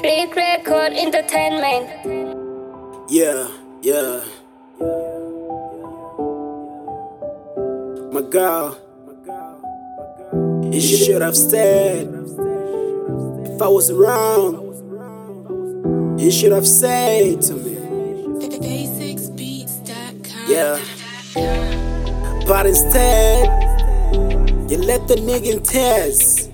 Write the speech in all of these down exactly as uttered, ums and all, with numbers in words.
Big Record Entertainment. Yeah, yeah. My girl, you should have stayed. If I was around, you should have said to me. Yeah. But instead, you let the nigga in tears.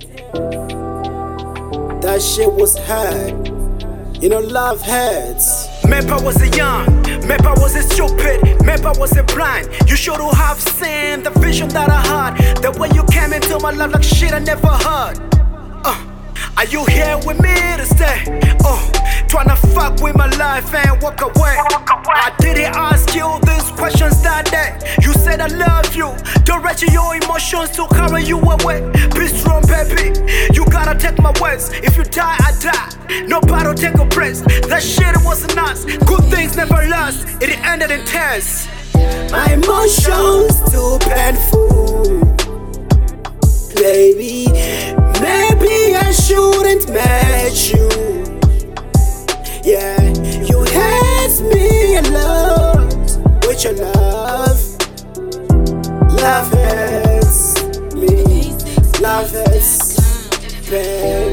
That shit was hard. You know love hurts. Maybe I was a young, maybe I was a stupid, maybe I was a blind. You should have seen the vision that I had. The way you came into my life like shit I never heard. Uh, are you here with me to stay? Oh, tryna fuck with my life and walk away. I didn't ask you these questions that day. You said I love you. Direct your emotions to carry you away. Be strong, baby. You gotta take my words. If you die, I die. Nobody take a breath. That shit wasn't us. Good things never last. It ended in tears. My emotions too painful, baby. Maybe I shouldn't match you. Yeah, you hurt me a lot with your love. Love hurts me. Love hurts, babe.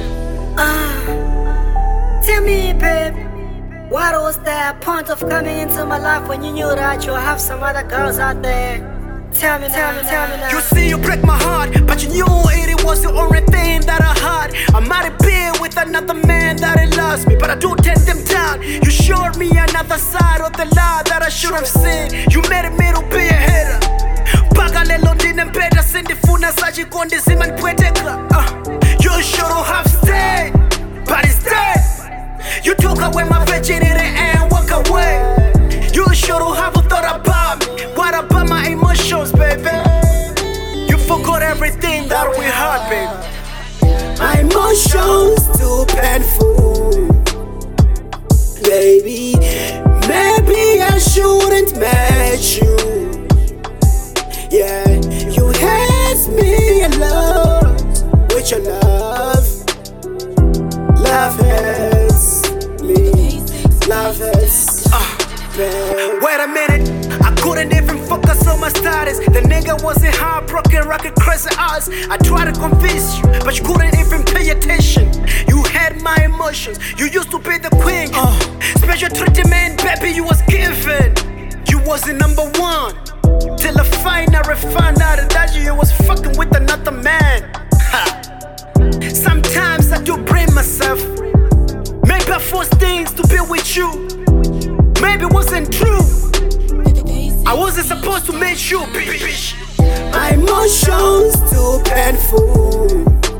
Ah, tell me, babe, what was the point of coming into my life when you knew that you have some other girls out there? Tell me, tell me, tell me now. You see, you break my heart, but you knew it was the only thing that I had. I might have been with another man that he loves me, but I do turn them down. You showed me another side of the lie that I should have seen. You made me to be a hater. Baga lelo ndinembeda sindifuna sachikonde zimanipweteka. Uh, you should have stayed, but instead you took away my virginity and walk away. You should have thought about me. What about my emotions, baby? You forgot everything that we had, baby. My emotions too painful, baby. Maybe I shouldn't match you. Yeah, you hurt me a lot with your love. Love hurts me. Love hurts, uh, babe. Wait a minute, I couldn't even focus on my status. The nigga wasn't heartbroken, rocking crazy eyes. I tried to convince you, but you couldn't even pay attention. You had my emotions, you used to be the queen. uh, Special treatment, baby, you was given. You was the number one, till I finally found out that you was fucking with another man. Ha. Sometimes I do blame myself. Maybe I forced things to be with you. Maybe it wasn't true. I wasn't supposed to make you, bitch. My emotions too painful,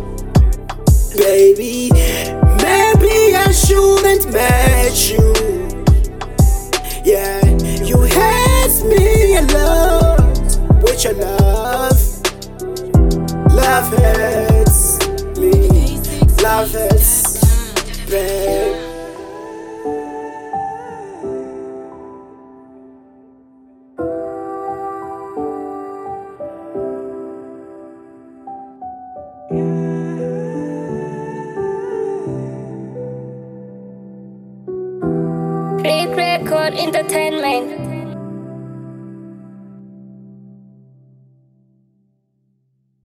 baby. Maybe I shouldn't match you. Yeah, you hurt me a lot with your love. Love hurts me. Love hurts, babe. Big Record Entertainment.